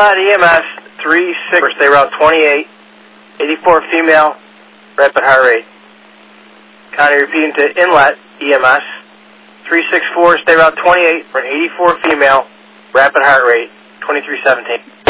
Inlet EMS 36, stay route 28, 84 female, rapid heart rate. Connie repeating to inlet EMS 364, stay route 28 for an 84 female, rapid heart rate, 2317.